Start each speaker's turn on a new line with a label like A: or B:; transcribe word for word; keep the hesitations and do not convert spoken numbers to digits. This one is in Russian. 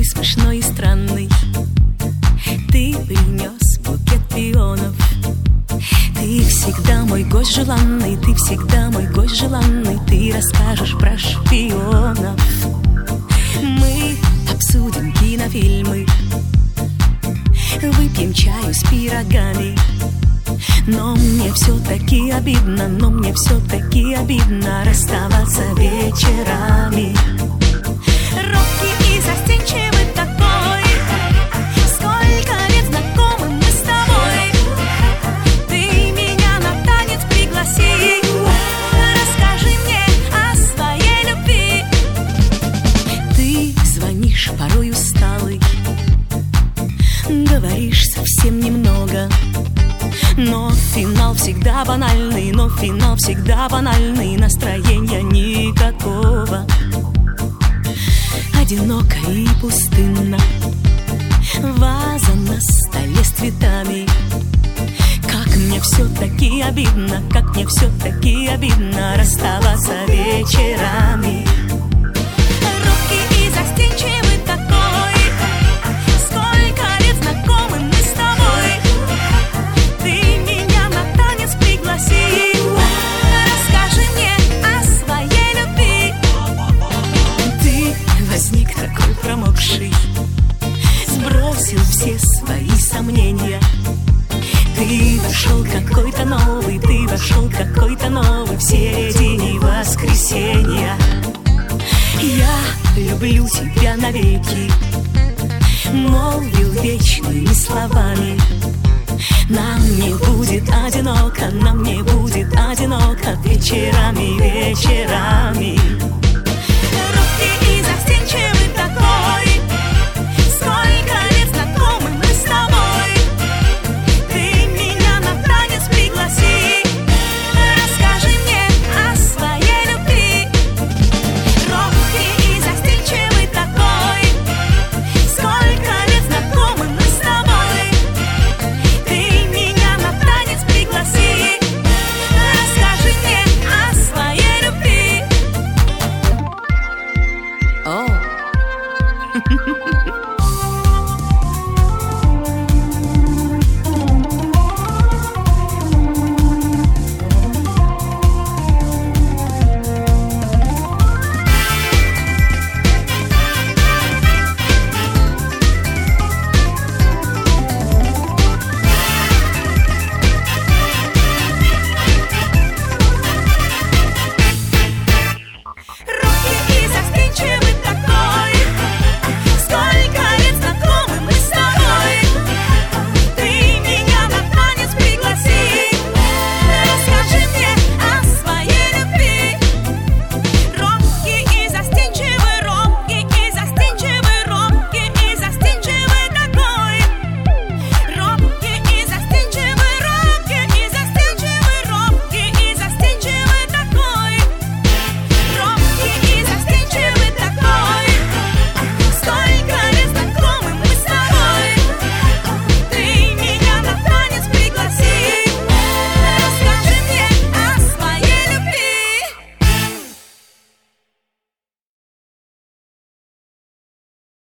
A: смешной и странный. Ты принес букет пионов. Ты всегда мой гость желанный, ты всегда мой гость желанный. Ты расскажешь про шпионов. Мы обсудим кинофильмы, выпьем чаю с пирогами. Но мне все-таки обидно, но мне все-таки обидно расставаться вечерами. Робкий и застенчивый такой, сколько лет знакомы мы с тобой. Ты меня на танец пригласи, расскажи мне о своей любви. Ты звонишь порой усталый, говоришь совсем немного. Но финал всегда банальный, но финал всегда банальный. Настроения никакого. Одиноко и пустынно, ваза на столе с цветами. Как мне все-таки обидно, как мне все-таки обидно расставаться вечерами. Робкий и застенчивый такой, сколько лет знакомы мы с тобой. Ты меня на танец пригласи, расскажи мне о своей любви. Ты возник такой промокший, сбросил все свои сомнения. Ты вошел какой-то новый, ты вошел какой-то новый в середине воскресенья. Я люблю тебя навеки, молвил вечными словами. Нам не будет одиноко, нам не будет одиноко вечерами, вечерами. Робкий и застенчивый такой, сколько лет знакомы мы с тобой. Ты меня на танец пригласи, расскажи мне о своей любви. Робкий и застенчивый такой, сколько лет знакомы мы с тобой. Ты меня на танец пригласи, расскажи мне о своей любви. О,